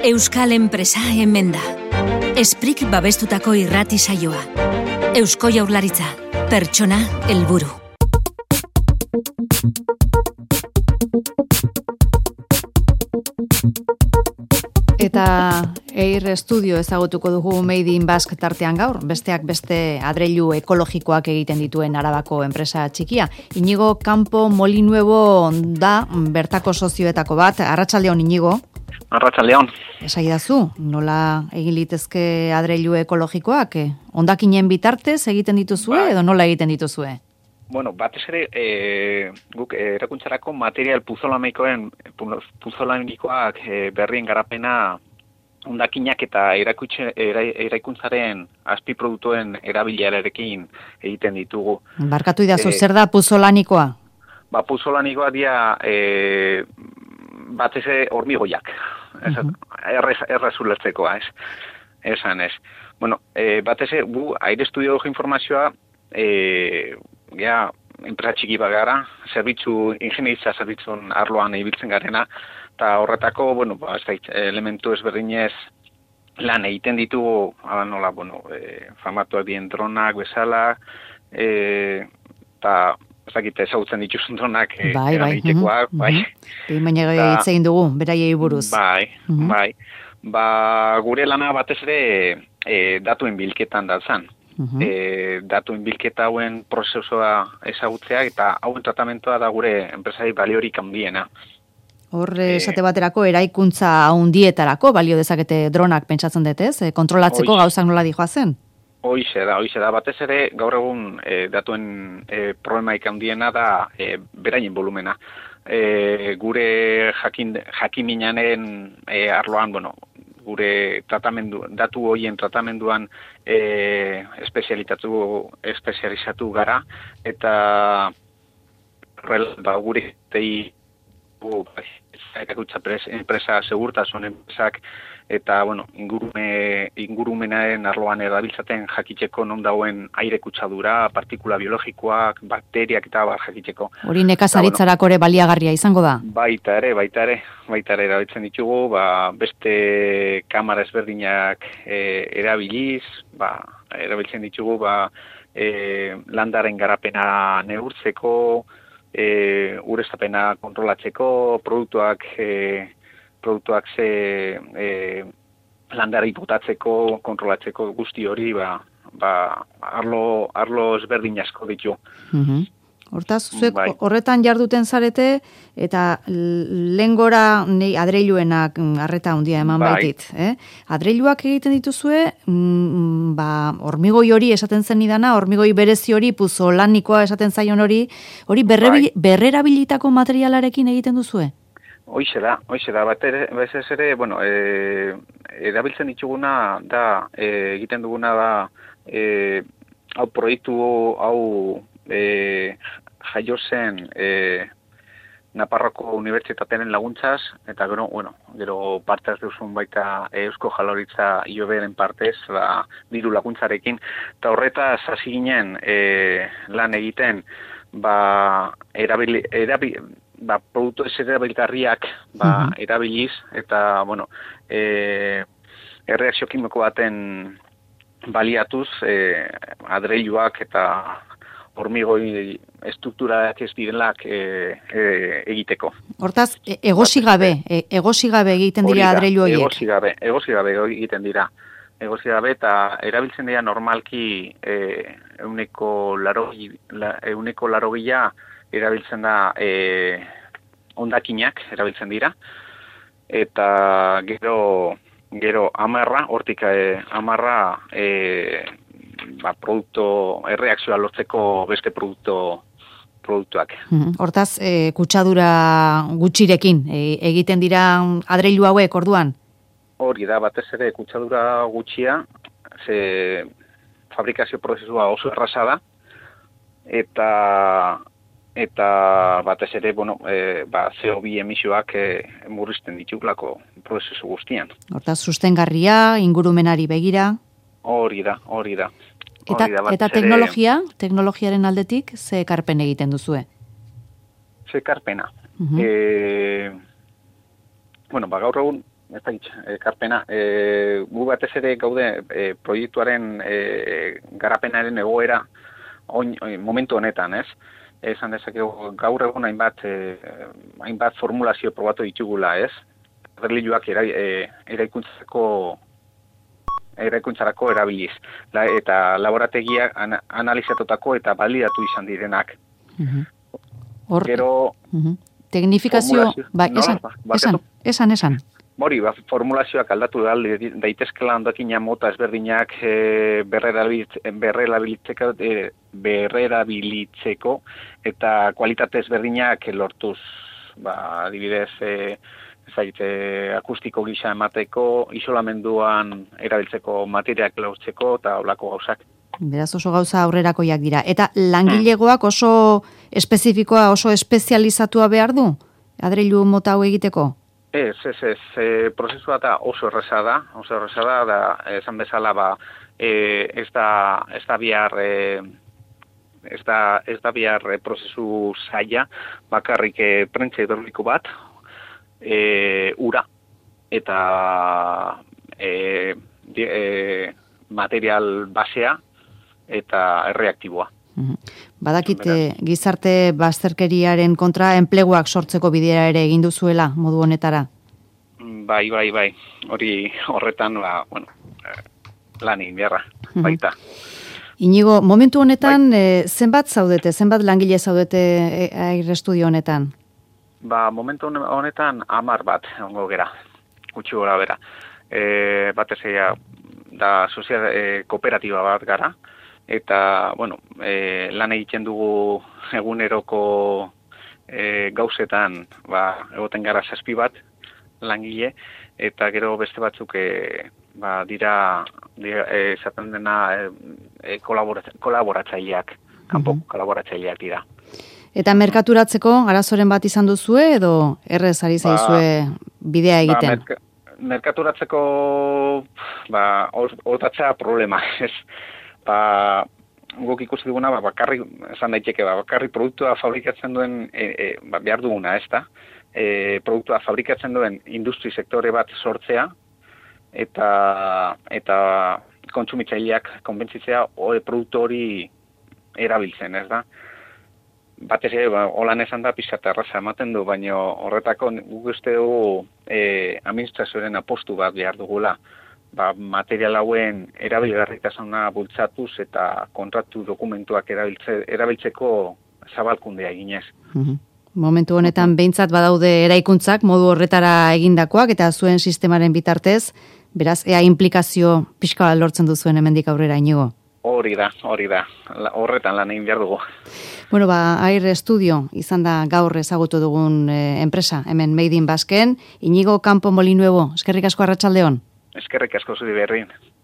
Euskal enpresa hemen da. Esprik babestutako irrati saioa. Eusko Jaurlaritza, pertsona helburu. Eta Eir Studio ezagutuko dugu Made in Basque tartean gaur, besteak beste adreilu ekologikoak egiten dituen Arabako enpresa txikia. Iñigo Campo Molinuevo da bertako sozioetako bat. Arratsaldeon, Iñigo. Arratsaldeon. Esaidazu, nola egin litezke adreilu ekologikoak? Hondakinen bitartez egiten dituzue edo nola egiten dituzue? Bueno, batez ere, guk erakuntzarako material puzolamikoak berrien garapena hondakinak eta eraikuntzaren azpiproduktuen erabilarekin egiten ditugu. Barkatu idazu, zer da puzolanikoa? Puzolanikoa dira batez ere hormigoiak. Erraz ulertzekoa, esan ez. Bueno, batez ere, Aire Studio informazioa, enpresa txiki bagara, ingeniaritza zerbitzun arloan ibiltzen garena, eta horretako, elementu ezberdinez lan egiten ditugu, famatuak dien dronak bezala, eta ezagutzen dituzun dronak egitekoak, bai. Baina hitz egin dugu, beraiei buruz. Bai. Gure lana batez ere datuen bilketan datzan. Datuen bilketa hauen prozesua ezagutzea eta hauen tratamentoa da gure enpresari baliorik handiena. Hor, esate baterako, eraikuntza handietarako balio dezakete dronak pentsatzen dut, ez? Kontrolatzeko gauzak nola dijoazen? Hoize da, batez ere gaur egun datuen problemaik handiena da beraien volumena. Gure jakiminaren arloan, gure datu horien tratamenduan espezializatu gara, eta gure enpresa segurtasun enpresak eta ingurumenaren arloan erabiltzaten jakitzeko non dauen aire kutsadura, partikula biologikoak, bakteriak eta jakitzeko. Hori nekazaritzarako ere baliagarria izango da? Baita ere erabiltzen ditugu, beste kamara ezberdinak erabiliz, erabiltzen ditugu landaren garapena neurtzeko, ureztapena kontrolatzeko, produktuak landara botatzeko, kontrolatzeko guzti hori, arlo ezberdin asko ditu. Hortaz, zuek horretan jarduten zarete, eta lehengora adreiluenak arreta handia eman baitit. Adreiluak egiten dituzue, hormigoi hori esaten zen idana, hormigoi berezi hori, puzolanikoa esaten zaion hori berrerabilitako materialarekin egiten duzue? Hoize da, bezez ere, erabiltzen dituguna da, egiten duguna da, hau proiektu, hau jaio zen Naparroko Unibertsitatearen laguntzaz, eta gero parte ez duzun baita Eusko Jaurlaritza IOB-ren partez, diru laguntzarekin, eta horretaz hasi ginen lan egiten, produktu ez erabilgarriak erabiliz, eta, erreakzio kimiko baten baliatuz, adreiluak eta hormigoi estrukturak ez direlak egiteko. Hortaz, egosi gabe egiten dira adreilu horiek? Egosi gabe egiten dira. Egosi gabe eta erabiltzen dira normalki euneko larogia erabiltzen da hondakinak erabiltzen dira. Eta gero hortik 10 erreakzioa lortzeko beste produktuak. Hortaz, kutsadura gutxirekin egiten dira adreilu hauek orduan? Hori da, batez ere kutsadura gutxia, fabrikazio prozesua oso erraza da, eta batez ere, CO2 emisioak murrizten ditugulako prozesu guztian. Hortaz, sustengarria, ingurumenari begira? Hori da. Eta teknologiaren aldetik, ze ekarpen egiten duzue? Ze ekarpena? Gaur egun ez da ekarpena. Gu batez ere gaude proiektuaren garapenaren egoera momentu honetan, ez? Esan dezakegu gaur egun hainbat formulazio probatu ditugula, ez? Adreiluak eraikuntzarako erabiliz. Eta laborategiak analizatutako eta balidatu izan direnak. Gero... Teknifikazio... Esan. Hori, formulazioak aldatu daitezkela ondakina mota ezberdinak berrerabilitzeko eta kualitate ezberdinak lortuz, adibidez, akustiko gisa emateko, isolamenduan erabiltzeko materiak lortzeko eta olako gauzak. Beraz oso gauza aurrerakoiak dira. Eta langilegoak oso espezifikoa, oso espezializatua behar du? Adreilu mota hau egiteko? Ez, prozesua da oso erresa da, esan bezala ez da bihar prozesu zaila, bakarrik prentsa hidroliko bat, ura eta material basea eta erreaktiboa. Badakite gizarte bazterkeriaren kontra enpleguak sortzeko bidea ere egin duzuela modu honetara? Bai. Hori horretan, lan egin beharra, baita. Inigo, momentu honetan zenbat langile zaudete Air Estudio honetan? Momentu honetan 10 bat ongo gera, gutxi gora bera. Batez da kooperatiba bat gara, eta, lan egiten dugu eguneroko gauzetan, egoten gara 7 bat langile, eta gero beste batzuk dira esaten dena kolaboratzaileak, kanpo kolaboratzaileak dira. Eta merkaturatzeko arazoren bat izan duzue edo errez ari zaizue bidea egiten? Merkaturatzeko hortatzea problema, ez. Guk ikusi duguna, bakarrik, esan daiteke, bakarrik produktua fabrikatzen duen, behar duguna, ez da? Produktua fabrikatzen duen industri sektore bat sortzea, eta kontsumitzaileak konbentzitzea produktu hori erabiltzen, ez da? Batez ere, holan esan da, pixka erraza ematen du, baina horretako guk uste dugu administrazioaren apostu bat behar dugula. Material hauen erabilgarritasuna bultzatuz eta kontratu dokumentuak erabiltzeko zabalkundea eginez. Momentu honetan behintzat badaude eraikuntzak modu horretara egindakoak eta zuen sistemaren bitartez, beraz, ea implikazio pixka lortzen duzuen hemendik aurrera, Inigo. Hori da. Horretan lan egin behar dugu. Air Estudio izan da gaur ezagutu dugun enpresa, hemen Made in Basken. Inigo Campo Molinuevo, eskerrik asko arratsaldeon. Eskerrik asko zuri berrin.